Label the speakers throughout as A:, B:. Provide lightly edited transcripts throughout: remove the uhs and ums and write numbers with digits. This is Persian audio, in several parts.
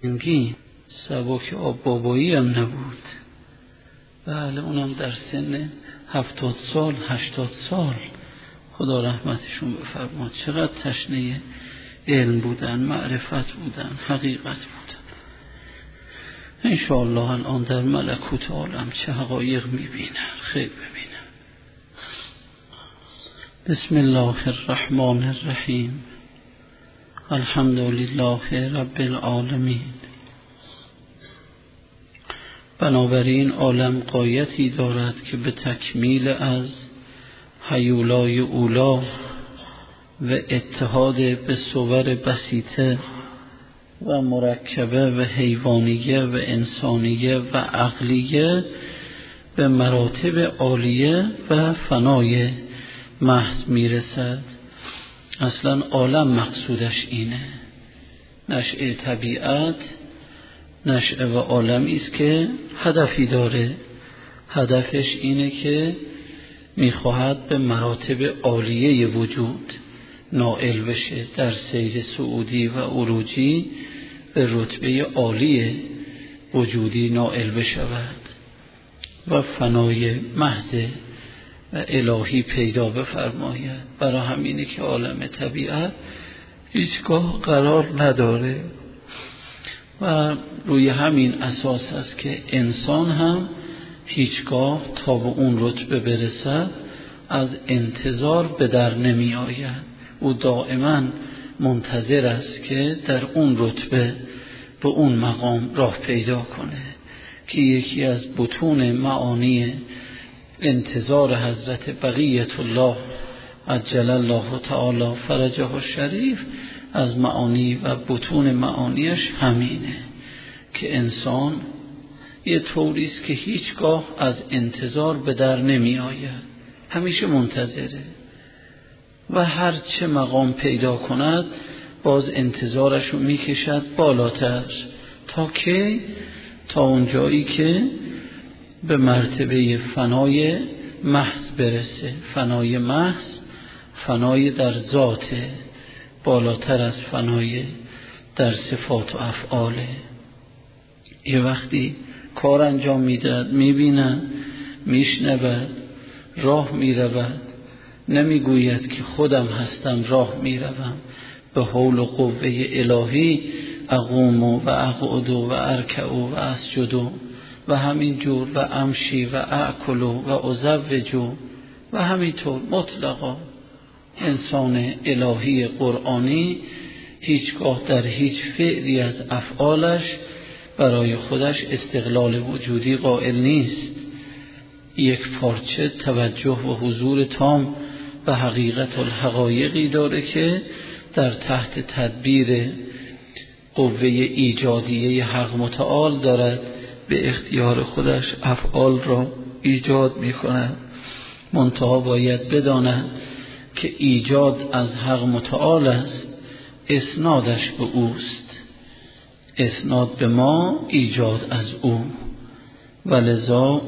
A: انگی سبک آب بابایی هم نبود. بله اونم در سن 70 سال 80 سال، خدا رحمتشون بفرماد. چقدر تشنه علم بودن، معرفت بودن، حقیقت بودن. انشاءالله الان در ملکوت عالم چه حقایق میبینن، خیر ببینن. بسم الله الرحمن الرحیم. الحمد لله رب العالمین. بنابراین عالم غایتی دارد که به تکمیل از هیولای اولا و اتحاد به صور بسیطه و مرکبه و حیوانیه و انسانیه و عقلیه به مراتب عالیه و فنای محض میرسد. اصلا عالم مقصودش اینه. نشأه طبیعت نشأه و عالمی است که هدفی داره. هدفش اینه که میخواهد به مراتب عالیه وجود نائل بشه، در سیر صعودی و عروجی به رتبه عالی وجودی نائل بشود و فنای محض و الهی پیدا بفرماید. برای همینه که عالم طبیعت هیچگاه قرار نداره و روی همین اساس است که انسان هم هیچگاه تا به اون رتبه برسد از انتظار به در نمی آید. او دائما منتظر است که در اون رتبه به اون مقام راه پیدا کنه که یکی از بطون معانی انتظار حضرت بقیت الله عجل الله تعالی فرجه الشریف از معانی و بطون معانیش همینه که انسان یه طوریست که هیچگاه از انتظار به در نمی آید، همیشه منتظره و هر چه مقام پیدا کند باز انتظارشو می کشد بالاتر تا اون جایی که به مرتبه فنای محض برسه. فنای محض فنای در ذاته، بالاتر از فنای در صفات و افعاله. یه وقتی کار انجام میدهد، میبیند، میشنود، راه میرود، نمیگوید که خودم هستم راه میروم، به حول و قوه الهی اقوم و اقعد و ارکع و اسجد و همین جور و امشی و اکل و ازوج و همینطور مطلقا. انسان الهی قرآنی هیچگاه در هیچ فعلی از افعالش برای خودش استقلال وجودی قائل نیست. یک پارچه توجه و حضور تام به حقیقت الحقایقی داره که در تحت تدبیر قوه ایجادیه حق متعال دارد به اختیار خودش افعال را ایجاد می کند. منتها باید بداند که ایجاد از حق متعال است، اسنادش به اوست، اسناد به ما، ایجاد از او. ولذا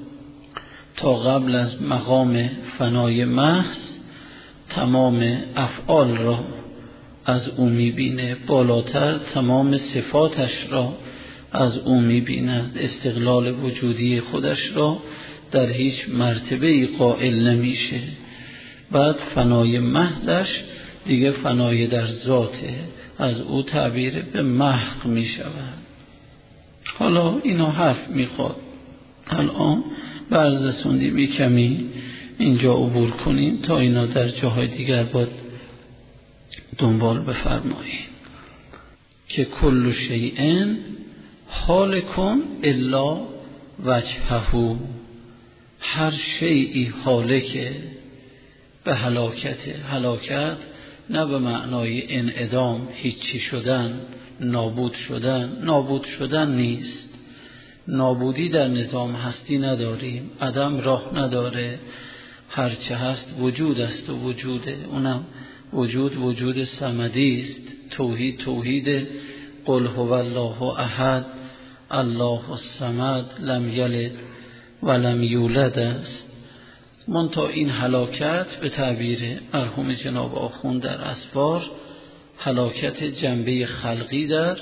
A: تا قبل از مقام فنای محض تمام افعال را از او میبینه، بالاتر تمام صفاتش را از او میبیند. استقلال وجودی خودش را در هیچ مرتبه‌ای قائل نمیشه. بعد فنای محضش دیگه فنای در ذاته، از او تعبیر به محق میشود. حالا اینا حرف میخواد، الان برز رسوندیم کمی اینجا عبور کنیم تا اینا در جاهای دیگر باید دنبال بفرمایید که کل شیء هالک الا وجهه. هر شیئی هالکه به هلاکت نه به معنای انعدام، هیچی شدن، نابود شدن نیست. نابودی در نظام هستی نداریم، عدم راه نداره. هرچه هست وجود است و وجوده، اونم وجود صمدی است. توحید قل هو الله احد الله الصمد لم یلد ولم یولد است. منتها این هلاکت به تعبیر مرحوم جناب آخوند در اسفار هلاکت جنبه خلقی در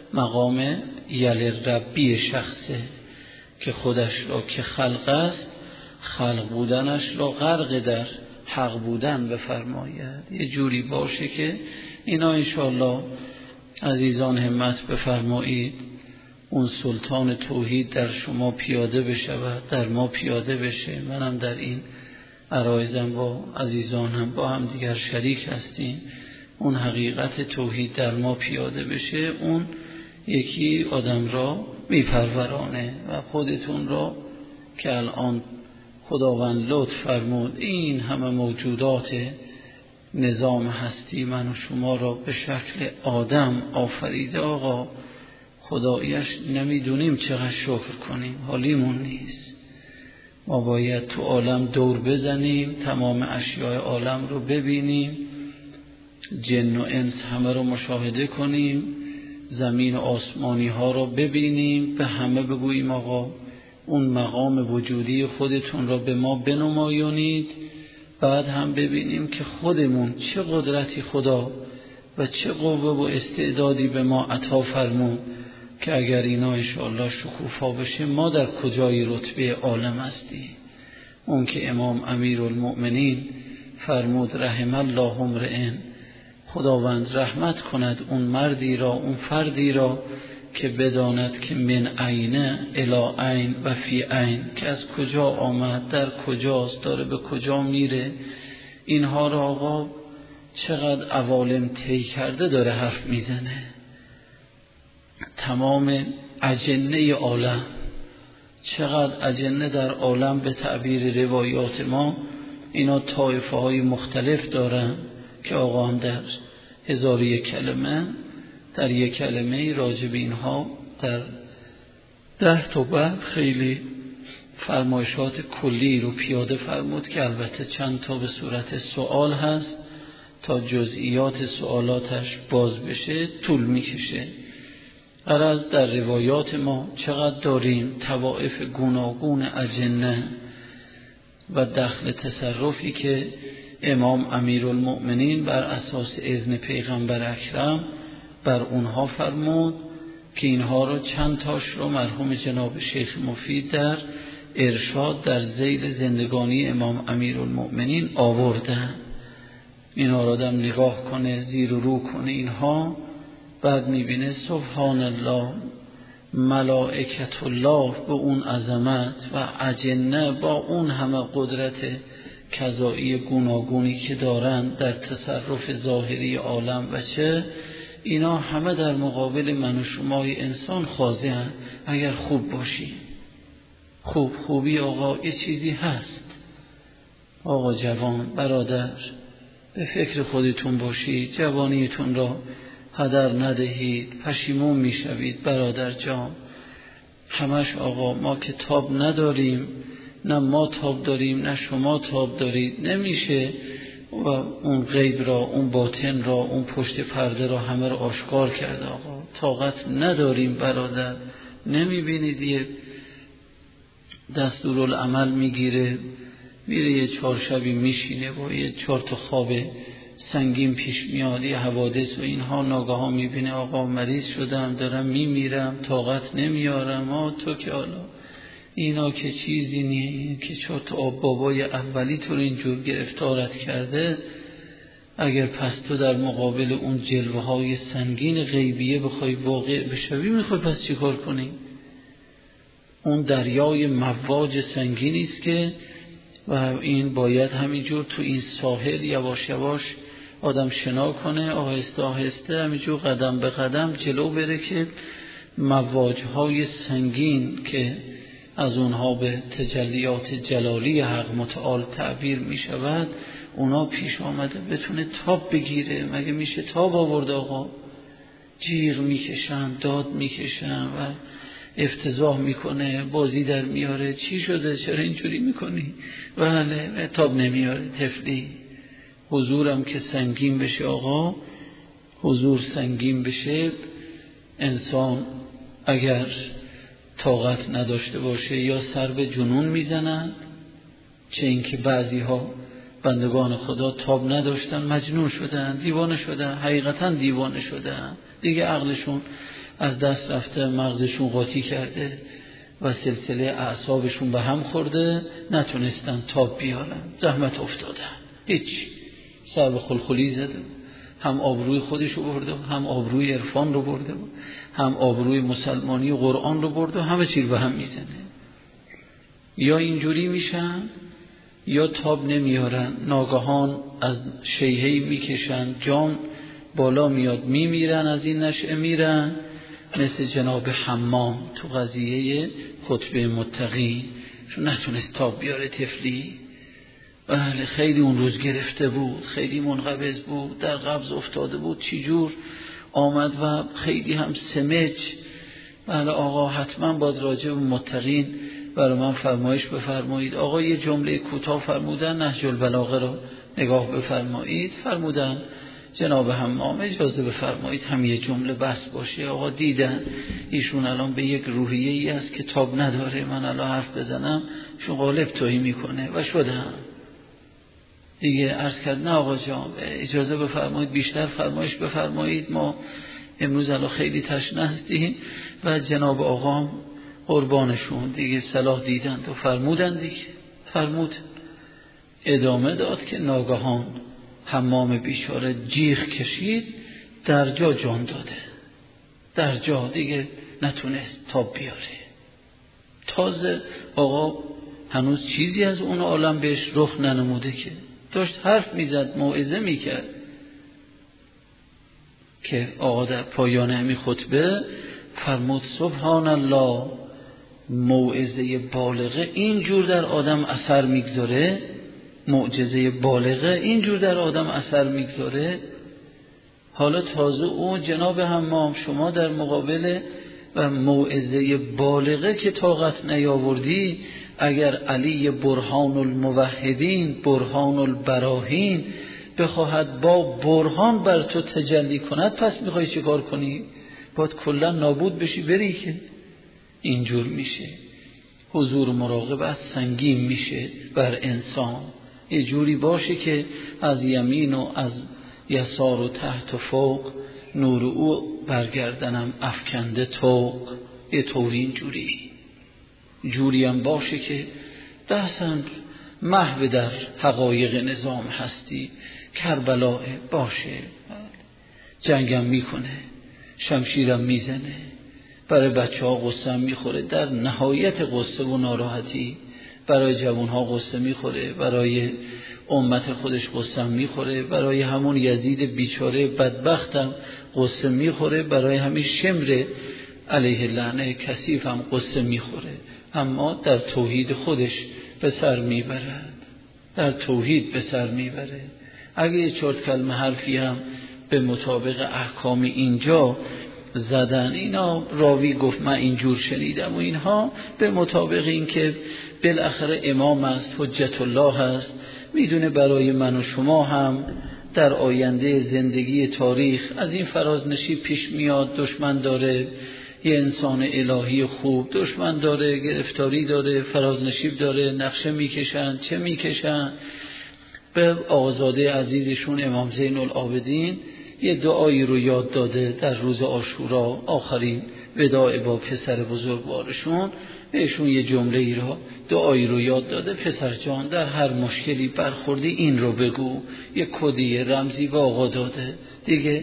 A: مقام یل ربی شخصه که خودش را که خلق است، خلق بودنش را غرق در حق بودن بفرماید. یه جوری باشه که اینا انشاءالله عزیزان همت بفرمایید اون سلطان توحید در شما پیاده بشود، در ما پیاده بشه. منم در این عرایزم با عزیزانم با هم دیگر شریک هستیم. اون حقیقت توحید در ما پیاده بشه، اون یکی آدم را میپرورانه و خودتون را که الان خداوند لطف فرمود این همه موجودات نظام هستی من و شما را به شکل آدم آفریده. آقا خداییش نمیدونیم چقدر شکر کنیم، حالیمون نیست. ما باید تو عالم دور بزنیم، تمام اشیاء عالم رو ببینیم، جن و انس همه رو مشاهده کنیم، زمین و آسمانی ها رو ببینیم، به همه بگوییم آقا اون مقام وجودی خودتون را به ما بنمایونید. بعد هم ببینیم که خودمون چه قدرتی خدا و چه قوه و استعدادی به ما عطا فرمود که اگر اینا انشاءالله شکوفا بشه ما در کجای رتبه عالم هستی. اون که امام امیرالمؤمنین فرمود رحم الله امرئ، خداوند رحمت کند اون مردی را، اون فردی را که بداند که من عینه الی عین و فی عین، که از کجا آمد، در کجاست، داره به کجا میره. اینها را آقا چقدر عوالم طی کرده داره حرف میزنه. تمام اجنه عالم، چقدر اجنه در عالم به تعبیر روایات ما اینا طایفه های مختلف دارن که آقا هم در 1001 کلمه در یک کلمه راجع به اینها در 10 تا بعد خیلی فرمایشات کلی رو پیاده فرمود که البته چند تا به صورت سوال هست، تا جزئیات سوالاتش باز بشه طول میکشه. غرض در روایات ما چقدر داریم طوائف گوناگون اجنه و دخل تصرفی که امام امیرالمؤمنین بر اساس اذن پیغمبر اکرم بر اونها فرمود که اینها رو چند تاش رو مرحوم جناب شیخ مفید در ارشاد در ذیل زندگانی امام امیرالمؤمنین آوردن. اینها رو آدم نگاه کنه، زیر و رو کنه اینها، بعد میبینه سبحان الله، ملائکت الله به اون عظمت و اجنه با اون همه قدرت کذایی گوناگونی که دارن در تصرف ظاهری عالم و چه اینا همه در مقابل من و شمای انسان خاضعن اگر خوب باشی. خوبی آقا یه چیزی هست. آقا جوان برادر به فکر خودتون باشید، جوانیتون را هدر ندهید، پشیمون میشوید برادر جان. همش آقا ما که تاب نداریم، نه ما تاب داریم نه شما تاب دارید، نمیشه و اون غیب را، اون باطن را، اون پشت پرده را همه را آشکار کرده. آقا طاقت نداریم برادر. نمیبینید یه دستورالعمل میگیره میره یه 4 شبی میشینه با یه 4 تا خواب سنگین پیش میاد، یه حوادث و اینها، ناگهان میبینه آقا مریض شدم، دارم میمیرم، طاقت نمیارم. تو که حالا اینا که چیزی نیست که 4 تا آب بابای اولی تو رو اینجور گرفتارت کرده. اگر پس تو در مقابل اون جلوه های سنگین غیبیه بخوای واقع بشوی، میخوای پس چی کار کنی؟ اون دریای مواج سنگینی است که و این باید همینجور تو این ساحل یواش یواش آدم شنا کنه، آهسته آهسته همینجور قدم به قدم جلو بره که مواجهای سنگین که از اونها به تجلیات جلالی حق متعال تعبیر می شود اونا پیش آمده بتونه تاب بگیره. مگه میشه تاب آورد آقا؟ جیغ میکشن، داد میکشن و افتضاح میکنه، بازی در میاره. چی شده؟ چرا اینجوری میکنی؟ بله تاب نمیاره. طفلی حضورم که سنگین بشه آقا، حضور سنگین بشه، انسان اگر طاقت نداشته باشه یا سر به جنون میزنن، چه اینکه بعضی ها بندگان خدا تاب نداشتن، مجنون شدن، دیوانه شدن، حقیقتا دیوانه شدن، دیگه عقلشون از دست رفته، مغزشون قاطی کرده و سلسله اعصابشون به هم خورده، نتونستن تاب بیارن، زحمت افتادن، هیچ سر به خلخلی زده، هم آبروی خودش رو برده، هم آبروی عرفان رو برده، هم آبروی مسلمانی و قرآن رو برده، همه چیز به هم میزنه. یا اینجوری میشن یا تاب نمیارن، ناگهان از شیهی میکشن، جان بالا میاد، میمیرن، از این نشعه میرن، مثل جناب حمام تو قضیه خطبه متقین، چون نتونست تاب بیاره طفلی. بله خیلی اون روز گرفته بود، خیلی منقبض بود، در قبض افتاده بود، چی جور آمد و خیلی هم سمج. بله آقا حتما باید راجع به متقین برای من فرمایش بفرمایید. آقا یه جمله کوتاه فرمودن، نهج البلاغه رو نگاه بفرمایید، فرمودن جناب حمام اجازه بفرمایید هم یه جمله بس باشه. آقا دیدن ایشون الان به یک روحیه ای است که تاب نداره، من الان حرف بزنم شون غالب توهی میکنه و شدم دیگه. عرض کرد نه آقا جان اجازه بفرمایید بیشتر فرمایش بفرمایید، ما امروز الان خیلی تشنه هستیم. و جناب آقام قربانشون دیگه صلاح دیدند و فرمودن دیگه، فرمود ادامه داد که ناگهان حمام بیچاره جیغ کشید، در جا جان داده، در جا دیگه نتونست تاب بیاره. تازه آقا هنوز چیزی از اون عالم بهش رخ ننموده که داشت حرف میزد، موعظه میکرد که آقا در پایان همین خطبه فرمود سبحان الله، موعظه بالغه اینجور در آدم اثر میگذاره، معجزه بالغه اینجور در آدم اثر میگذاره. حالا تازه اون جناب حمام شما در مقابل و موعظه بالغه که طاقت نیاوردی، اگر علی برهان الموحدین برهان البراهین بخواهد با برهان بر تو تجلی کند، پس میخوای چه کار کنی؟ باید کلا نابود بشی بری که اینجور میشه. حضور مراقبت سنگین میشه بر انسان، یه جوری باشه که از یمین و از یسار و تحت و فوق نور او برگردنم افکنده توق، یه طوری جوری هم باشه که دستم محو در حقایق نظام هستی، کربلا باشه، جنگم میکنه، شمشیرم میزنه، برای بچه ها قصه میخوره، در نهایت قصه و ناراحتی برای جوان ها قصه میخوره، برای امت خودش قصه میخوره، برای همون یزید بیچاره بدبختم قصه میخوره، برای همین شمر علیه لعنه کثیف هم قصه میخوره، اما در توحید خودش به سر میبرد، در توحید به سر میبره. اگه یه چرت کلمه حرفی هم به مطابق احکام اینجا زدن، اینا راوی گفت من اینجور شنیدم و اینها به مطابق این که بالاخره امام است، حجت الله هست، میدونه برای من و شما هم در آینده زندگی تاریخ از این فرازنشیب پیش میاد، دشمن داره، یه انسان الهی خوب دشمن داره، گرفتاری داره، فرازنشیب داره، نقشه میکشن، چه میکشن. به آقازاده عزیزشون امام زین العابدین یه دعایی رو یاد داده در روز عاشورا، آخرین وداع با پسر بزرگوارشون، بهشون یه جمله ای رو دعایی رو یاد داده، پسر جان در هر مشکلی برخوردی این رو بگو، یه کدی رمزی به آقا داده دیگه.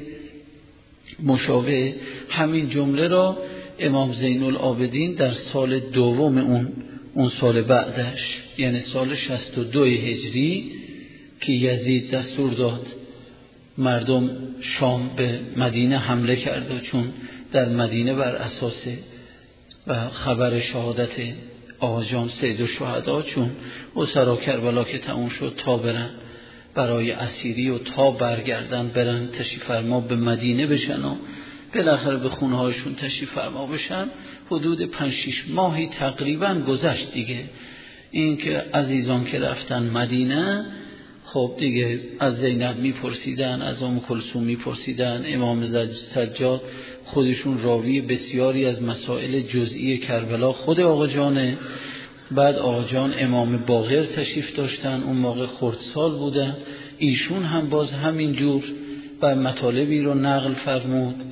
A: مشابه همین جمله را امام زین العابدین در سال دوم اون سال بعدش، یعنی سال 62 هجری که یزید دستور داد مردم شام به مدینه حمله کرد، چون در مدینه بر اساس و خبر شهادت آقا جان سید الشهدا، چون اسرا کربلا که تموم شد تا برن برای اسیری و تا برگردن برن تشریف فرما به مدینه بشن و بالاخره به خونه هاشون تشریف فرما بشن، حدود 5-6 ماهی تقریبا گذشت دیگه. این که عزیزان که رفتن مدینه، خب دیگه از زینب میپرسیدن، از ام کلثوم میپرسیدن، امام سجاد خودشون راوی بسیاری از مسائل جزئی کربلا خود آقا جانه. بعد آقا جان امام باقر تشریف داشتن، اون موقع خردسال بودن، ایشون هم باز همین جور بر مطالبی رو نقل فرمود.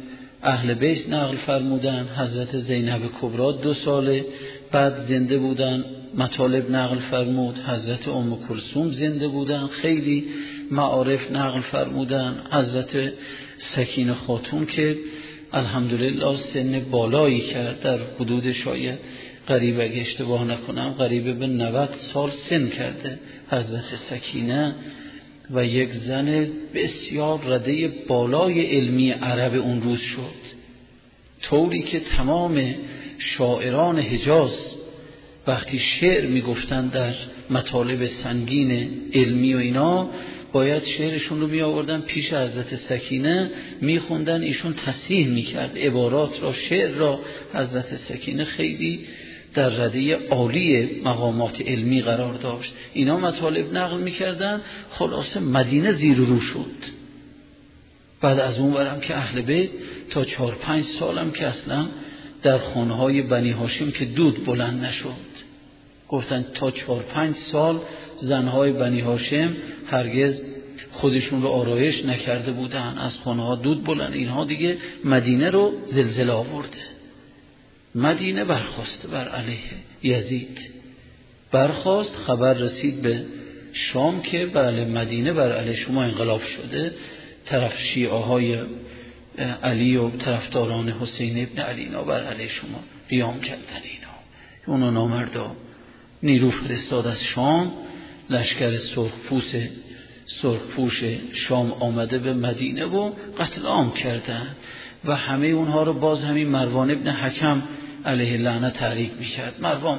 A: اهل بیت نقل فرمودن. حضرت زینب کبرا 2 سال بعد زنده بودن، مطالب نقل فرمود. حضرت ام کلثوم زنده بودن، خیلی معارف نقل فرمودن. حضرت سکینه خاتون که الحمدلله سن بالایی کرد، در حدود شاید قریب اگه اشتباه نکنم قریب به 90 سال سن کرده حضرت سکینه، و یک زن بسیار رده بالای علمی عرب اون روز شد، طوری که تمام شاعران حجاز وقتی شعر میگفتن در مطالب سنگین علمی و اینا، باید شعرشون رو می آوردن پیش حضرت سکینه میخوندن، ایشون تصحیح میکرد عبارات را، شعر را. حضرت سکینه خیلی در رده عالی مقامات علمی قرار داشت. اینا مطالب نقل میکردن، خلاصه مدینه زیر و رو شد. بعد از اون ورم که اهل بیت تا 4-5 سالم که اصلا در خانه‌های بنی هاشم که دود بلند نشد. گفتن تا 4-5 سال زنهای بنی هاشم هرگز خودشون رو آرایش نکرده بودن، از خانه‌ها دود بلند. اینها دیگه مدینه رو زلزله آورده. مدینه برخاست بر علیه یزید، برخاست. خبر رسید به شام که بله مدینه بر علیه شما انقلاب شده، طرف شیعه های علی و طرفداران حسین ابن علی اینا بر علیه شما قیام کردن. اینا اونو نامردا نیرو فرستاد از شام، لشکر سرخپوش شام آمده به مدینه و قتل عام کردن، و همه اونها رو باز همین مروان ابن حکم علیه لعنت تحریک میکرد.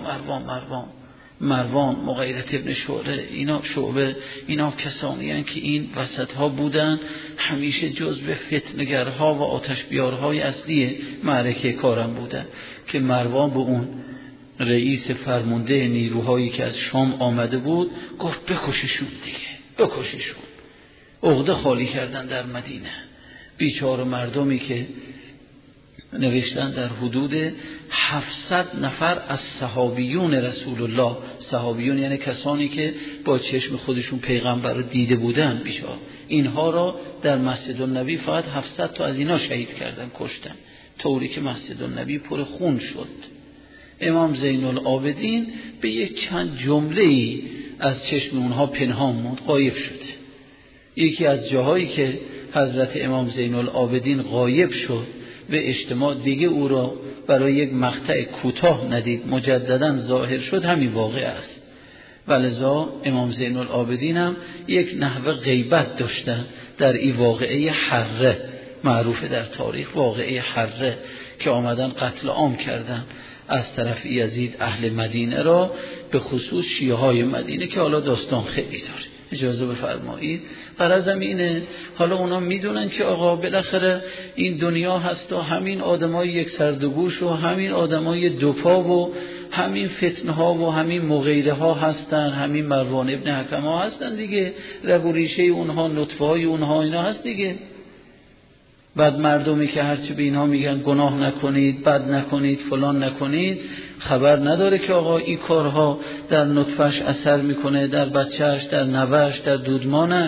A: مروان مغیرت ابن شعبه اینا کسانی هستند که این وسط ها بودن، همیشه جزو فتنگرها و آتشبیارهای اصلی معرکه کارم بودن، که مروان به اون رئیس فرمانده نیروهایی که از شام آمده بود گفت بکششون دیگه، بکششون. عقده خالی کردن در مدینه. بیچاره مردمی که نوشتن در حدود 700 نفر از صحابیون رسول الله، صحابیون یعنی کسانی که با چشم خودشون پیغمبر رو دیده بودن، بیچاره اینها را در مسجد النبی فقط 700 تا از اینا شهید کردن، کشتن، طوری که مسجد النبی پر خون شد. امام زین العابدین به یک چند جمله‌ای از چشم اونها پنهان موند، غایب شده. یکی از جاهایی که حضرت امام زین العابدین غایب شد و اجتماع دیگه او را برای یک مقطع کوتاه ندید، مجددا ظاهر شد، همین واقعه است. ولذا امام زین العابدین هم یک نحوه غیبت داشتن در این واقعه حره، معروف در تاریخ واقعه حره، که آمدن قتل عام کردن از طرف یزید اهل مدینه را، به خصوص شیعه های مدینه، که حالا داستان خیلی داره، اجازه بفرمایید. غرضم اینه حالا اونا میدونن که آقا بالاخره این دنیا هست و همین آدمای یک سردگوش و همین آدمای دوپا و همین فتنه ها و همین مغیره ها هستن، همین مروان ابن حکم ها هستن دیگه، رگ و ریشه اونها، نطفه های اونها اینا هست دیگه. بعد مردمی که هرچی به اینها میگن گناه نکنید، بد نکنید، فلان نکنید، خبر نداره که آقا این کارها در نطفهش اثر میکنه، در بچهش، در نوهش، در دودمانش.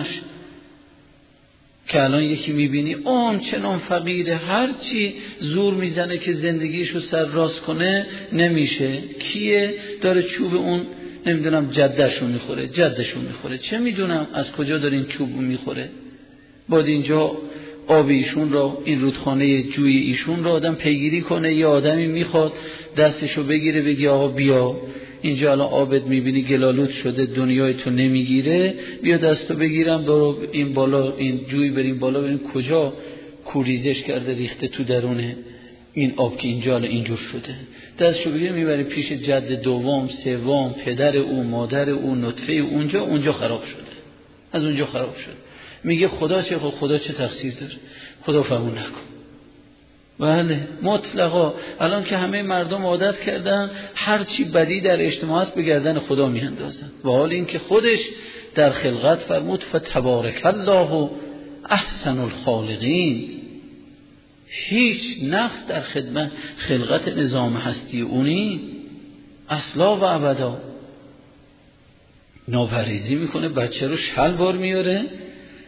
A: که الان یکی میبینی اون چنان فقیره، هرچی زور میزنه که زندگیشو سر راست کنه نمیشه. کیه؟ داره چوب اون نمیدونم جدشون میخوره، چه میدونم از کجا داره این چوب میخوره. بعد اینجا آب ایشون را، این رودخانه جوی ایشون را آدم پیگیری کنه، یه آدمی میخواد دستشو بگیره بگی آقا بیا اینجا الان آبت میبینی گلالود شده، دنیای تو نمیگیره، بیا دستو بگیرم برو این بالا، این جوی بریم بالا بریم کجا کوریزش کرده ریخته تو درونه این آب که اینجا الان اینجور شده. دستشو بگیره میبره پیش جد دوم، سوم، پدر او، مادر او، نطفه اونجا خراب شده، از اونجا خراب شده. میگه خدا چه تقصیر داره؟ خدا فرمون نکن. بله مطلقا الان که همه مردم عادت کردن هر چی بدی در اجتماع است به گردن خدا میاندازن، و حال این که خودش در خلقت فرمود فتبارک الله احسن الخالقین. هیچ نقص در خدمت خلقت نظام هستی اونی اصلا و ابدا. ناپرهیزی میکنه، بچه رو شلوار میاره،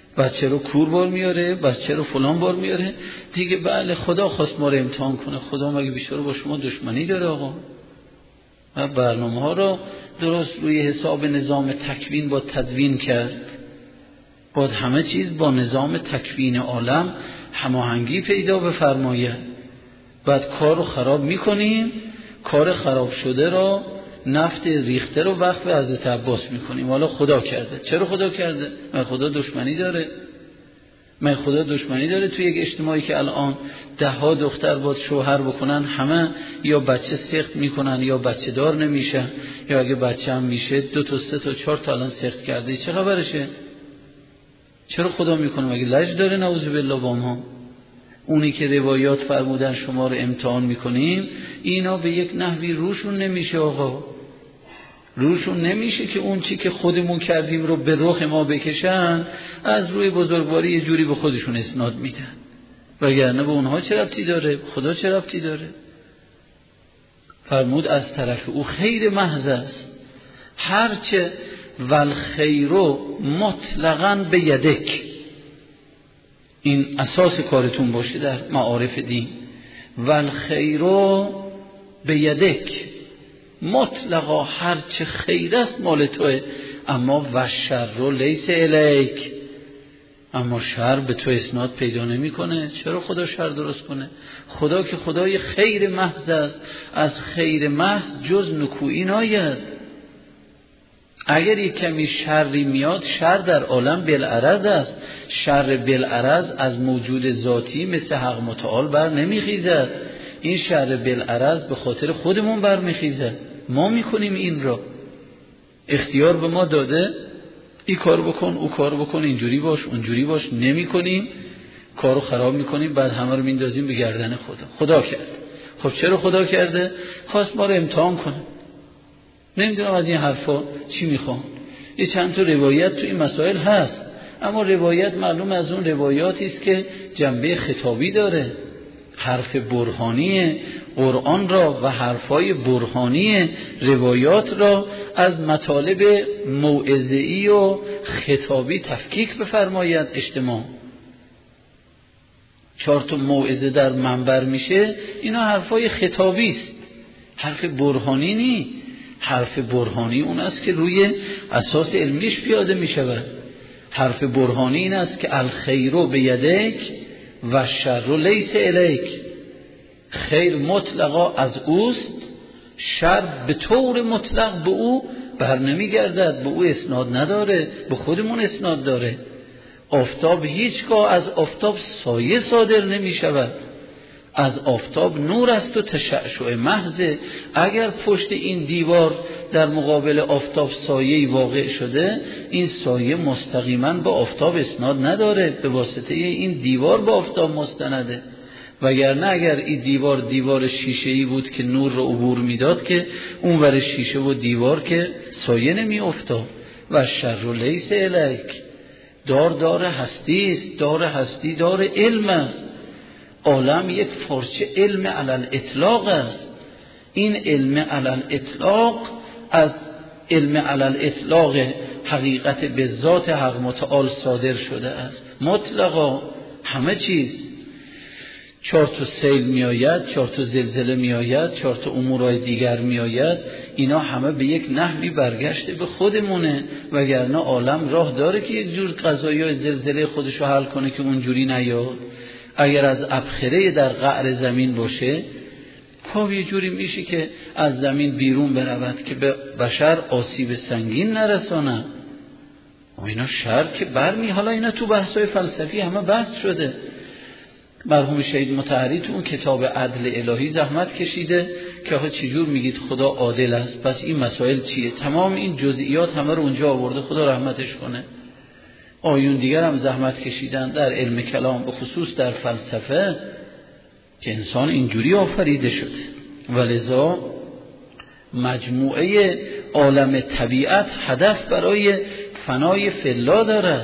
A: بچه رو کور بار میاره، بچه رو فلان بار میاره دیگه. بله خدا خواست ما رو امتحان کنه. خدا مگه بیچاره با شما دشمنی داره آقا؟ و برنامه ها رو درست روی حساب نظام تکوین با تدوین کرد. باید همه چیز با نظام تکوین عالم هماهنگی پیدا بفرماید. بعد کار رو خراب میکنیم، کار خراب شده رو، نفت ریخته رو وقف حضرت عباس میکنیم. حالا خدا کرده. چرا خدا کرده؟ من خدا دشمنی داره؟ من خدا دشمنی داره توی یک اجتماعی که الان 10 دختر باید شوهر بکنن، همه یا بچه سخت میکنن یا بچه دار نمیشن، یا اگه بچه هم میشه 2 تا 3 تا 4 تا الان سخت کرده. چه خبرشه؟ چرا خدا میکنه؟ مگه لج داره؟ نعوذ بالله با ما. اونی که روایات فرمودن شما رو امتحان میکنیم، اینا به یک نحوی روشون نمیشه آقا. روشون نمیشه که اون چی که خودمون کردیم رو به رخ ما بکشن، از روی بزرگواری یه جوری به خودشون اسناد میدن. وگرنه به اونها چه ربطی داره؟ خدا چه ربطی داره؟ فرمود از طرف او خیر محض است، هرچه والخیرو مطلقاً به یدک. این اساس کارتون باشه در معارف دین. والخیرو به یدک، مطلقا هرچه خیر است مال توه، اما و شر لیس الیک، اما شر به تو اسناد پیدا نمیکنه. چرا خدا شر درست کنه؟ خدا که خدای خیر محض است، از خیر محض جز نکویی ناید. اگر یک کمی شری میاد، شر در عالم بالعرض است. شر بالعرض از موجود ذاتی مثل حق متعال بر نمیخیزد. این شر بالعرض به خاطر خودمون برمیخیزد. ما میکنیم این را. اختیار به ما داده این کار بکن، او کار بکن، اینجوری باش، اونجوری باش. نمیکنیم، کارو خراب میکنیم، بعد همه رو میندازیم به گردن خدا. خدا کرده. خب چرا خدا کرده؟ خواست ما رو امتحان کنه. نمیدونم از این حرفا چی میخوام. یه چند تا روایت تو این مسائل هست، اما روایت معلوم از اون روایاتی است که جنبه خطابی داره. حرف برهانی قرآن را و حرفای برهانی روایات را از مطالب موعظه‌ای و خطابی تفکیک بفرماید اجتماع. 4 تا موعظه در منبر میشه، اینا حرفای خطابی است، حرف برهانی نی. حرف برهانی اون است که روی اساس علمیش پیاده میشود. حرف برهانی این است که الخیرو بیدک و شر لیس الیک. خیر مطلقا از اوست، شر به طور مطلق به او بر نمیگردد، به او اسناد نداره، به خودمون اسناد داره. آفتاب هیچگاه از آفتاب سایه صادر نمی شود. از آفتاب نور است و تشعشع محض. اگر پشت این دیوار در مقابل آفتاب سایه‌ای واقع شده، این سایه مستقیما به آفتاب اسناد نداره، به واسطه این دیوار به آفتاب مستنده. وگرنه اگر این دیوار شیشه‌ای بود که نور رو عبور میداد، که اون ور شیشه و دیوار که سایه نمی افتاد. و شر لیس الیک. دار هستی است، دار هستی دار علم است. عالم یک فرچه علم علل اطلاق است. این علم علل اطلاق از علم علل اطلاق حقیقت به ذات حق متعال صادر شده است. مطلقا همه چیز. 4 تا سیل می آید، 4 تا زلزله می آید، 4 تا امورای دیگر می آید، اینا همه به یک نحوی برگشته به خودمونه. وگرنه عالم راه داره که یک جور قضایی زلزله خودشو حل کنه که اونجوری نیاد. اگر از ابخره در قعر زمین باشه، کاو یه جوری میشه که از زمین بیرون برود که به بشر آسیب سنگین نرسانه. و اینا شر که برمی. حالا اینا تو بحثای فلسفی همه بحث شده. مرحوم شهید مطهری تو اون کتاب عدل الهی زحمت کشیده که آخه چجور میگید خدا عادل است، پس این مسائل چیه؟ تمام این جزئیات همه رو اونجا آورده، خدا رحمتش کنه. آیون دیگر هم زحمت کشیدن در علم کلام، به خصوص در فلسفه، که انسان اینجوری آفریده شده. ولذا مجموعه عالم طبیعت هدف برای فنای فلا دارد،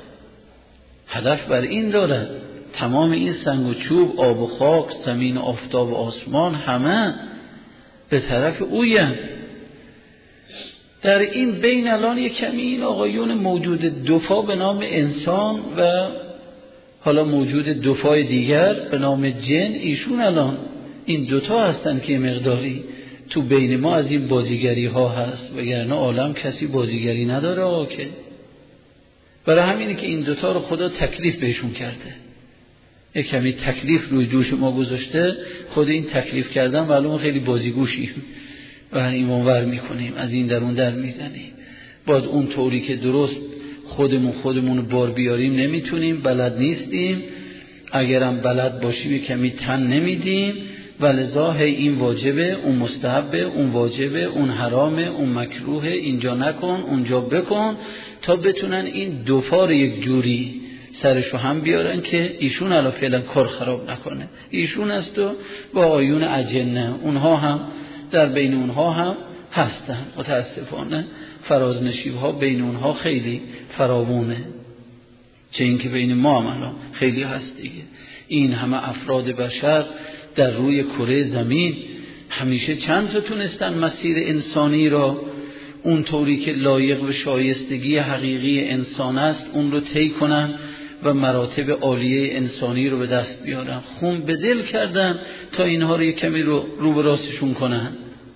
A: هدف بر این دارد. تمام این سنگ و چوب، آب و خاک، زمین و آفتاب و آسمان، همه به طرف اویم. در این بین الان یک کمی این آقایون موجود دفاع به نام انسان و حالا موجود دفاع دیگر به نام جن، ایشون الان این دوتا هستن که مقداری تو بین ما از این بازیگری ها هست، وگرنه عالم کسی بازیگری نداره آقا که. برای همینه که این دوتا رو خدا تکلیف بهشون کرده، یک کمی تکلیف روی دوش ما گذاشته. خود این تکلیف کردن معلومه خیلی بازیگوشیم و اینور میکنیم، از این درون در میزنیم. باید اون طوری که درست خودمون بار بیاریم نمیتونیم، بلد نیستیم. اگرم بلد باشیم یک کمی تن نمیدیم، ولذا این واجبه، اون مستحبه، اون واجبه، اون حرامه، اون مکروهه، اینجا نکن اونجا بکن، تا بتونن این دفار یک جوری سرشو هم بیارن که ایشون الان فعلا کار خراب نکنه. ایشون است و با آیون اجنه، اونها هم در بین اونها هم هستن. متاسفانه فرازنشیب ها بین اونها خیلی فراوونه، چه این که بین ما هم الان خیلی هست دیگه. این همه افراد بشر در روی کره زمین همیشه چند تا تونستن مسیر انسانی را اون طوری که لایق و شایستگی حقیقی انسان است اون رو طی کنن و مراتب عالیه انسانی رو به دست بیارن. خون به دل کردن تا اینها رو یک کمی رو به راستشون کنن.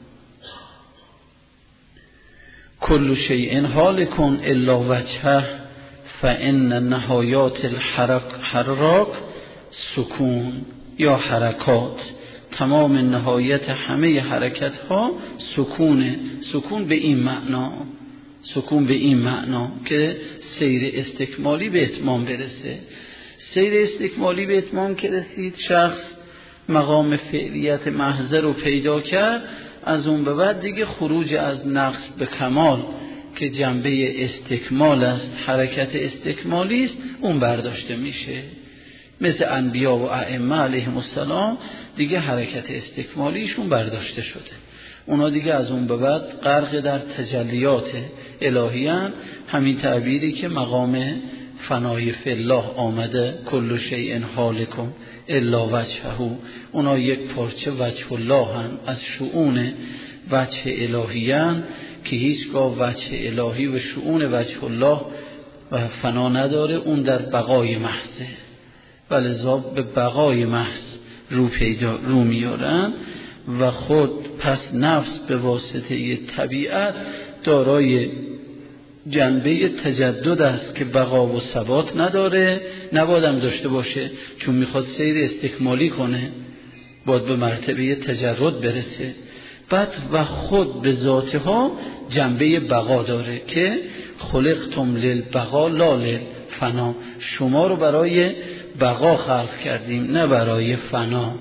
A: کل شیء هالک الا وجهه فان نهایات الحراک سکون یا حرکات. تمام نهایت همه حرکت ها سکونه. سکون به این معنا، سکون به این معنا که سیر استکمالی به اتمام برسه. سیر استکمالی به اتمام که رسید، شخص مقام فعلیت محض رو پیدا کرد، از اون به بعد دیگه خروج از نقص به کمال که جنبه استکمال است، حرکت استکمالی است، اون برداشته میشه. مثل انبیا و ائمه علیهم السلام دیگه حرکت استکمالیشون برداشته شده. اونا دیگه از اون به بعد غرق در تجلیات الهیان. همین تعبیری که مقام فنای فی الله آمده، کل شیء هالک الا وجهه، اونا یک پارچه وجه الله هن از شؤون وجه الهیان که هیچگاه وجه الهی و شؤون وجه الله و فنا نداره، اون در بقای محضه. ولذا به بقای محض رو میارن و خود پس نفس به واسطه طبیعت دارای جنبه تجدد است که بقا و ثبات نداره، نبادم داشته باشه، چون میخواد سیر استکمالی کنه باید به مرتبه تجرد برسه. بعد و خود به ذاتها جنبه بقا داره که خلقتم للبقا لا للفنا، شما رو برای بقا خلق کردیم نه برای فنا.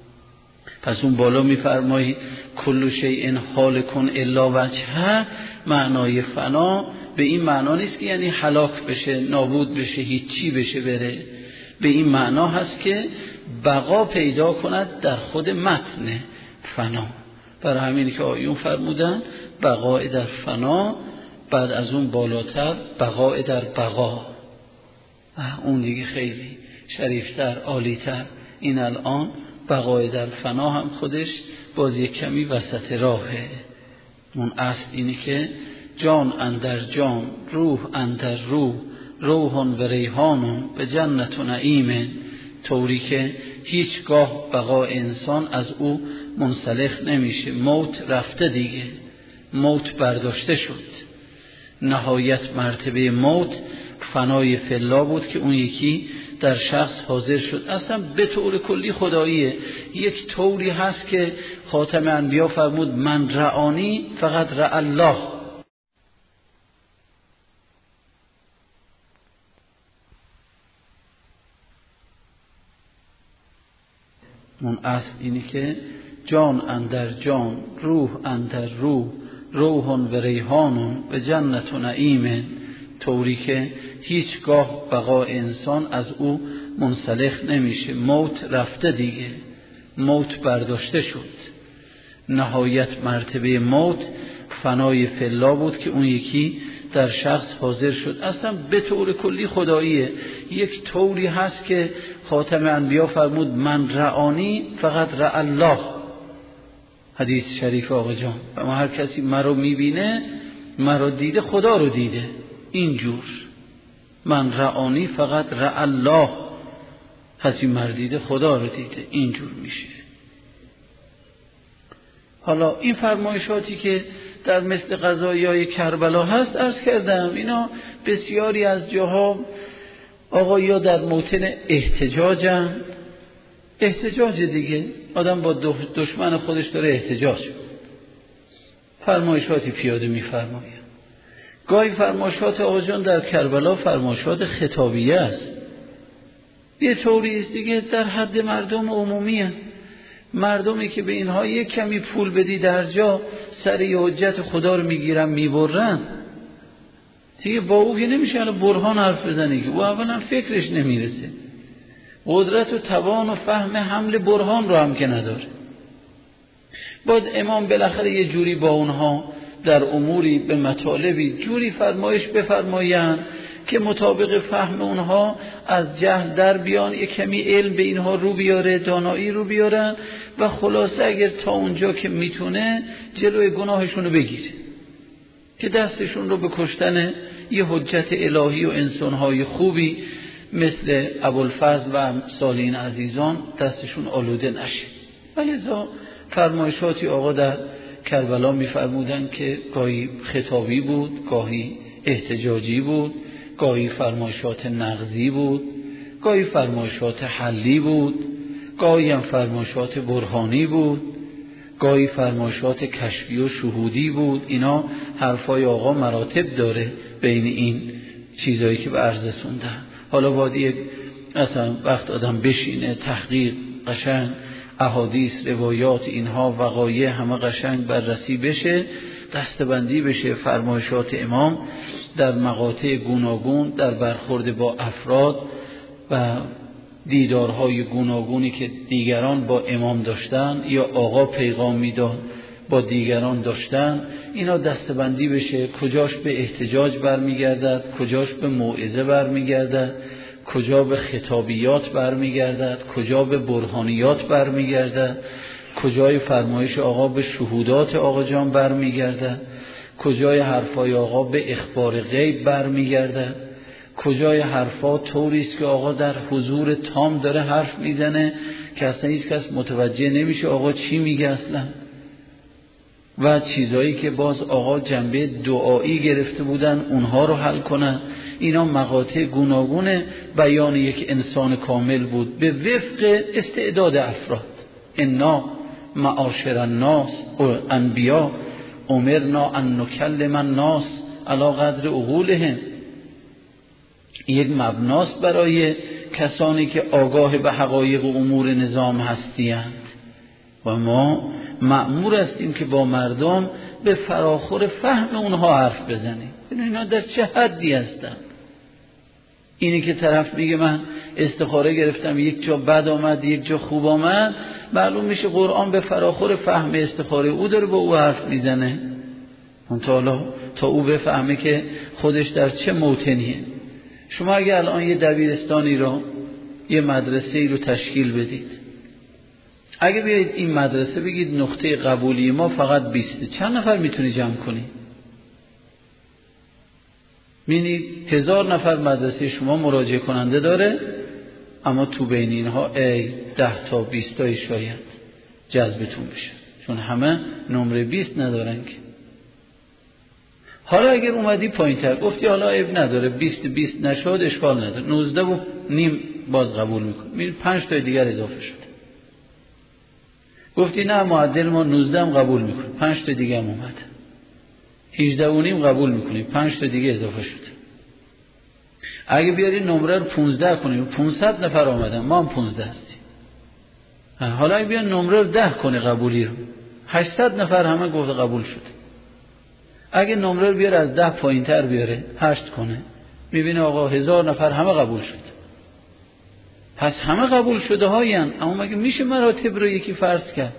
A: پس اون بالا میفرمایی کل شیء هالک الا وجهه، معنای فنا به این معنا نیست که یعنی هلاک بشه، نابود بشه، هیچی بشه بره. به این معنا هست که بقا پیدا کند در خود متن فنا. برای همینی که آیون فرمودن بقای در فنا، بعد از اون بالاتر بقای در بقا، اون دیگه خیلی شریفتر، عالیتر. این الان بقای در فنا هم خودش باز یک کمی وسط راهه. اون اصل اینه که جان اندر جان، روح اندر روح، روح و ریحان به جنت و نعیم، طوری که هیچگاه بقا انسان از او منسلخ نمیشه. موت رفته دیگه، موت برداشته شد. نهایت مرتبه موت فنای فی الله بود که اون یکی در شخص حاضر شد. اصلا به طور کلی خداییه. یک طوری هست که خاتم انبیا فرمود من رعانی فقط رع الله. اون اصل اینه که جان اندر جان، روح اندر روح، روح و ریحان به جنت و نعیم، طوری که هیچگاه بقا انسان از او منسلخ نمیشه. موت رفته دیگه، موت برداشته شد. نهایت مرتبه موت فنای فی الله بود که اون یکی در شخص حاضر شد. اصلا به طور کلی خداییه. یک طوری هست که خاتم انبیا فرمود من رعانی فقط رع الله. حدیث شریف آقا جان، اما هر کسی مرا میبینه مرا دیده خدا رو دیده. اینجور من رعانی فقط رع الله، پس این مرد دیده خدا رو دیده، اینجور میشه. حالا این فرمایشاتی که در مثل قضایای کربلا هست عرض کردم، اینا بسیاری از جاها آقا یا در موطن احتجاجن، احتجاج دیگه، آدم با دشمن خودش داره احتجاج، فرمایشاتی پیاده میفرماید. گاهی فرمایشات آقا جان در کربلا فرمایشات خطابیه است، یه طوری است دیگه در حد مردم عمومی هست. مردمی که به اینها یک کمی پول بدی در جا سر یه حجت خدا رو میگیرن میبرن دیگه، با او که نمیشه الان برهان حرف بزنی که او اولا فکرش نمیرسه، قدرت و توان و فهم حمل برهان رو هم که نداره. باید امام بالاخره یه جوری با اونها در اموری به مطالبی جوری فرمایش بفرمایند که مطابق فهم اونها از جهل در بیان، یک کمی علم به اینها رو بیاره، دانایی رو بیارن و خلاصه اگر تا اونجا که میتونه جلوی گناهشون رو بگیره که دستشون رو به کشتن یه حجت الهی و انسانهای خوبی مثل ابوالفضل و امثال این عزیزان دستشون آلوده نشه. ولذا فرمایشاتی آقا در کربلا میفرمودن که گاهی خطابی بود، گاهی احتجاجی بود، گاهی فرمایشات نقضی بود، گاهی فرمایشات حلی بود، گاهی هم فرمایشات برهانی بود، گاهی فرمایشات کشفی و شهودی بود. اینا حرفای آقا مراتب داره بین این چیزایی که به عرض رسوندن. حالا باید یک اصلا وقت آدم بشینه تحقیق قشنگ احادیث روایات اینها وقایع همه قشنگ بررسی بشه، دستبندی بشه فرمایشات امام در مقاطع گوناگون در برخورد با افراد و دیدارهای گوناگونی که دیگران با امام داشتن یا آقا پیغام میداد با دیگران داشتن، اینا دستبندی بشه، کجاش به احتجاج برمیگردد، کجاش به موعظه برمیگردد، کجا به خطابیات برمیگردد، کجا به برهانیات برمیگردد، کجای فرمایش آقا به شهودات آقا جان برمیگردد، کجای حرفای آقا به اخبار غیب برمیگردد، کجای حرفا طوریست که آقا در حضور تام داره حرف میزنه که اصلا هیچ کس متوجه نمیشه آقا چی میگه اصلا، و چیزایی که باز آقا جنبه دعایی گرفته بودن اونها رو حل کنن. اینا مقاطع گوناگون بیان یک انسان کامل بود به وفق استعداد افراد. انا معاشر الناس انبیا امرنا ان نکلم الناس علی قدر عقولهم. یک مبناست برای کسانی که آگاه به حقایق و امور نظام هستی‌اند و ما مأمور هستیم که با مردم به فراخور فهم اونها حرف بزنیم. اینا در چه حدی هستن؟ اینی که طرف میگه من استخاره گرفتم یک جا بد آمد یک جا خوب آمد، معلوم میشه قرآن به فراخور فهم استخاره او داره با او حرف میزنه، تا او بفهمه که خودش در چه موطنیه. شما اگه الان یه دبیرستانی رو یه مدرسه‌ای رو تشکیل بدید، اگه بیایید این مدرسه بگید نقطه قبولی ما فقط 20، چند نفر میتونی جمع کنی؟ ببینید 1000 نفر مدرسه شما مراجعه کننده داره، اما تو بین اینها 10 تا 20 تایی شاید جذبتون بشه، چون همه نمره 20 ندارن که. حالا اگر اومدی پایین‌تر گفتی حالا عیب نداره 20 نشد اشکال نداره 19.5 باز قبول میکنه، میبینید 5 تا دیگر اضافه شده. گفتی نه معدل ما 19 هم قبول میکنه، 5 تا دیگه هم اومده، 18.5 قبول میکنیم، 5 تا دیگه اضافه شده. اگه بیاری نمره رو 15 کنیم 500 نفر آمدن، ما هم 15 هستیم. حالا اگه بیاری نمره رو 10 کنی قبولی رو 800 نفر همه گفت قبول شده. اگه نمره رو بیاره از 10 پایین‌تر بیاره 8 کنه، میبینه آقا 1000 نفر همه قبول شد. پس همه قبول شده هاین، اما مگه میشه مراتب رو یکی فرض کرد؟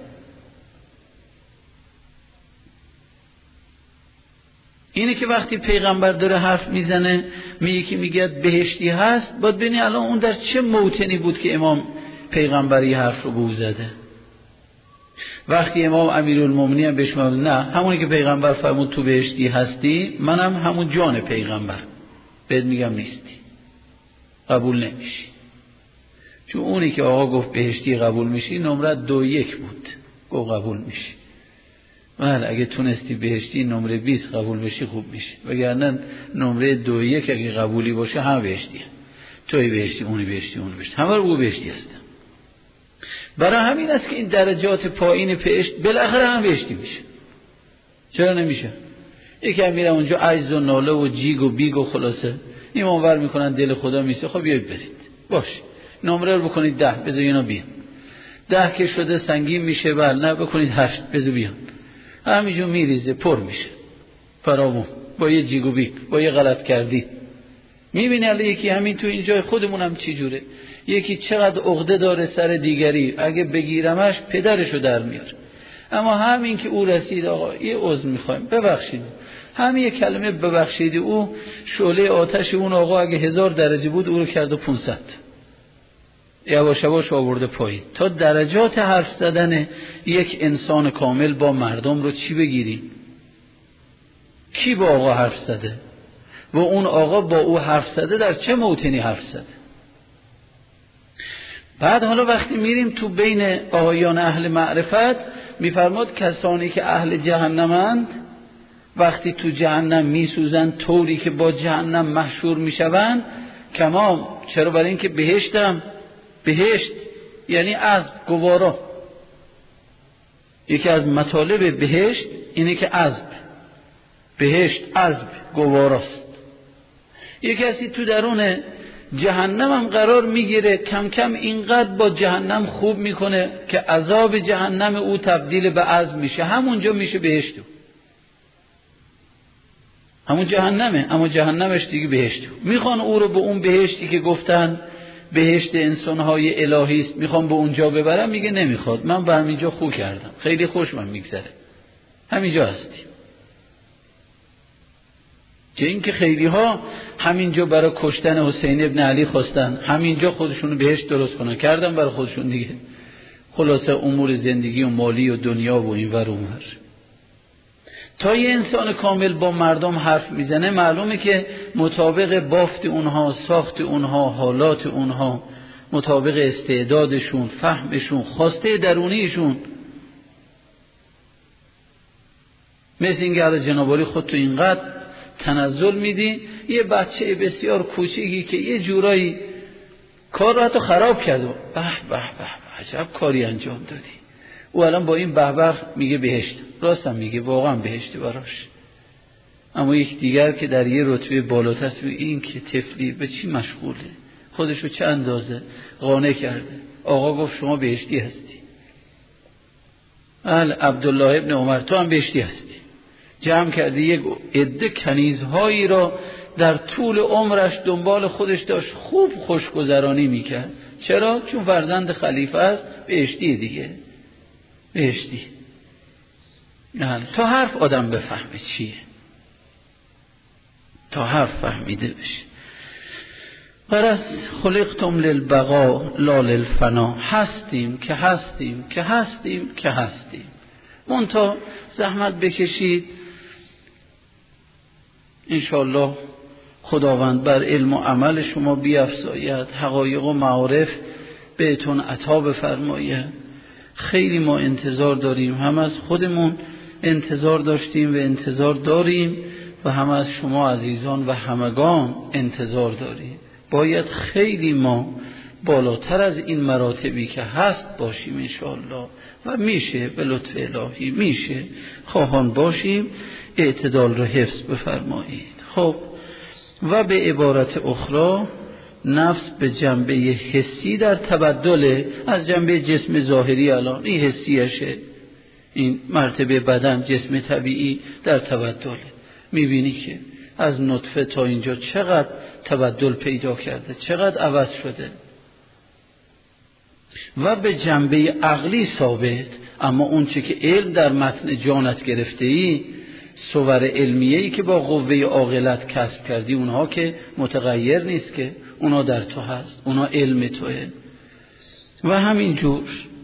A: اینه که وقتی پیغمبر داره حرف میزنه میگه که میگه بهشتی هست، باید ببینی الان اون در چه موطنی بود که امام پیغمبری حرف رو به او زده. وقتی امام امیرالمومنین هم بهش میگه نه، همونی که پیغمبر فرمود تو بهشتی هستی، منم همون جان پیغمبر، بهت میگم نیستی، قبول نمیشی. چون اونی که آقا گفت بهشتی قبول میشی نمره 2-1 بود، گفت قبول میشی. بله اگه تونستی بهشتی نمره 20 قبول بشی خوب میشه، وگرنه نمره 2-1 اگه قبولی باشه همه بهشتی هم. توی بهشتی، اونی بهشتی، اونی بهشتی، همه رو بهشتی هستن. برای همین است که این درجات پایین بهشت بالاخره هم بهشتی میشه. چرا نمیشه؟ یکی هم میره اونجا عجز و ناله و جیگ و بیگ و خلاصه ایمان ور میکنن دل خدا میسه. خب بیایید برید، باش نمره رو بکنید 10، بذار اینا بیان. 10 که شده سنگین میشه، بله نه بکنید 8، بذار بیان. همینجور میریزه، پر میشه فرامون با یه جیگ و بیگ، با یه غلط کردی. میبینی الان یکی همین تو این جای خودمونم چی جوره، یکی چقدر عقده داره سر دیگری، اگه بگیرمش پدرشو در میاره. اما همین که او رسید آقا یه عذر میخوایم ببخشید، همین یه کلمه ببخشید، او شعله آتش اون آقا اگه 1000 درجه بود او رو کرده 500، یواش یواش آورده پایین. تا درجات حرف زدن یک انسان کامل با مردم رو چی بگیریم؟ کی با آقا حرف زده و اون آقا با او حرف زده در چه موطنی حرف زده؟ بعد حالا وقتی میریم تو بین آقایان اهل معرفت، میفرماد کسانی که اهل جهنمند وقتی تو جهنم میسوزن طوری که با جهنم محشور میشوند کمام. چرا؟ برای اینکه بهشت یعنی از گوارا، یکی از مطالب بهشت اینه که از بهشت از گواراست. یک کسی تو درون جهنم هم قرار میگیره، کم کم اینقدر با جهنم خوب میکنه که عذاب جهنم او تبدیل به عذب میشه، همونجا میشه بهشت. همون جهنمه اما جهنمش دیگه بهشت. میخوان او رو به اون بهشتی که گفتن بهشت انسانهای الهی است میخوان به اونجا ببرم، میگه نمیخواد، من به همینجا خوب کردم، خیلی خوش من میگذره، همینجا هستیم. چه اینکه خیلی ها همینجا برای کشتن حسین ابن علی خواستن، همینجا خودشونو بهشت درست کنن، کردن برای خودشون دیگه، خلاصه امور زندگی و مالی و دنیا و اینور اونور. تا یه انسان کامل با مردم حرف میزنه معلومه که مطابق بافت اونها، ساخت اونها، حالات اونها، مطابق استعدادشون، فهمشون، خواسته درونیشون. مثل اینکه علی جنابالی خود تو اینقدر تنزل میدی، یه بچه بسیار کوچیکی که یه جورایی کار رو حتی خراب کرده، به به به عجب کاری انجام دادی، او الان با این به میگه بهشت، راستم میگه واقعا بهشت براش. اما یک دیگر که در یه رتبه بالاتر است، این که طفلی به چی مشغوله، خودشو چه اندازه قانع کرده، آقا گفت شما بهشتی هستی. عبدالله ابن عمر تو هم بهشتی هستی. جمع کرده یک عده کنیزهایی را در طول عمرش دنبال خودش داشت، خوب خوشگذرانی میکرد. چرا؟ چون فرزند خلیفه است، بهشتی دیگه، بهشتی. تا حرف آدم بفهمه چیه، تا حرف فهمیده بشه. پس خلقتم للبقاء لا للفنا، هستیم که هستیم که هستیم که هستیم. منتها زحمت بکشید، انشاءالله خداوند بر علم و عمل شما بیفزاید، حقایق و معارف بهتون عطا بفرماید. خیلی ما انتظار داریم، هم از خودمون انتظار داشتیم و انتظار داریم و هم از شما عزیزان و همگان انتظار داریم. باید خیلی ما بالاتر از این مراتبی که هست باشیم انشاءالله، و میشه به لطف الهی، میشه خواهان باشیم. اعتدال رو حفظ بفرمایید. خب و به عبارت اخرى، نفس به جنبه حسی در تبدل از جنبه جسم ظاهری، الان این حسیشه، این مرتبه بدن جسم طبیعی در تبدل. میبینی که از نطفه تا اینجا چقدر تبدل پیدا کرده، چقدر عوض شده. و به جنبه عقلی ثابت، اما اون چه که علم در متن جانت گرفته ای، صور علمیه‌ای که با قوه عاقلت کسب کردی، اونها که متغیر نیست، که اونها در تو هست، اونها علم توه. و همینجور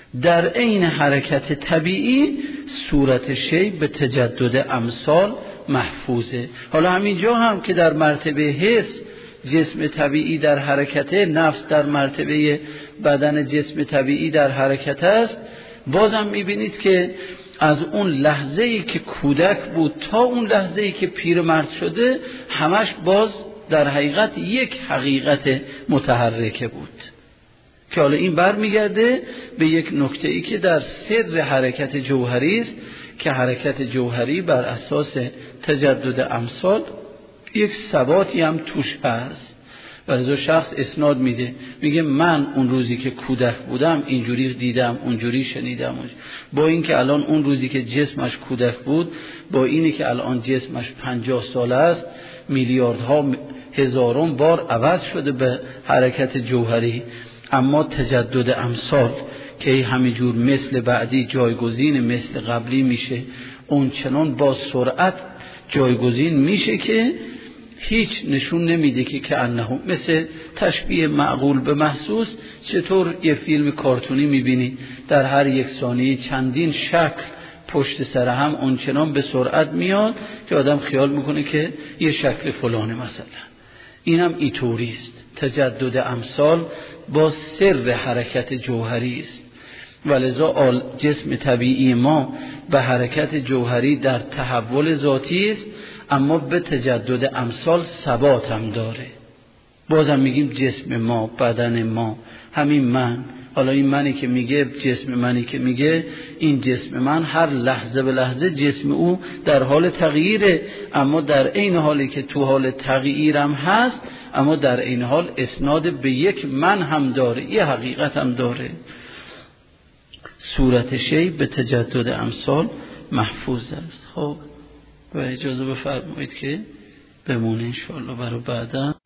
A: در عین حرکت طبیعی صورت شی به تجدد امثال محفوظه. حالا همینجا هم که در مرتبه حس جسم طبیعی در حرکت، نفس در مرتبه بدن جسم طبیعی در حرکت است، بازم میبینید که از اون لحظه‌ای که کودک بود تا اون لحظه‌ای که پیرمرد شده همش باز در حقیقت یک حقیقت متحرکه بود، که حالا این برمیگرده به یک نکته‌ای که در سر حرکت جوهری است، که حرکت جوهری بر اساس تجدد امثال یک ثباتی هم توش هست. ولذا شخص اسناد میده، میگه من اون روزی که کودک بودم اینجوری دیدم، اونجوری شنیدم، با این که الان اون روزی که جسمش کودک بود با اینی که الان جسمش 50 ساله است میلیاردها هزاران بار عوض شده به حرکت جوهری. اما تجدد امثال که همینجور مثل بعدی جایگزین مثل قبلی میشه، اون چنان با سرعت جایگزین میشه که هیچ نشون نمیده که انه، مثل تشبیه معقول به محسوس. چطور یه فیلم کارتونی میبینی در هر یک ثانیه چندین شکل پشت سر هم اونچنان به سرعت میاد که آدم خیال میکنه که یه شکل فلانه مثلا. اینم اینطوری است. تجدد امثال با سر حرکت جوهری است. ولذا جسم طبیعی ما به حرکت جوهری در تحول ذاتی است، اما به تجدد امثال ثبات هم داره. بازم میگیم جسم ما، بدن ما، همین من، حالا این منی که میگه، جسم منی که میگه، این جسم من هر لحظه به لحظه جسم او در حال تغییره، اما در عین حالی که تو حال تغییرم هست، اما در عین حال اسناد به یک من هم داره، یه حقیقت هم داره. صورت شی به تجدد امثال محفوظ است. خب و اجازه بفرمایید که بمونه انشاءالله برای بعدا.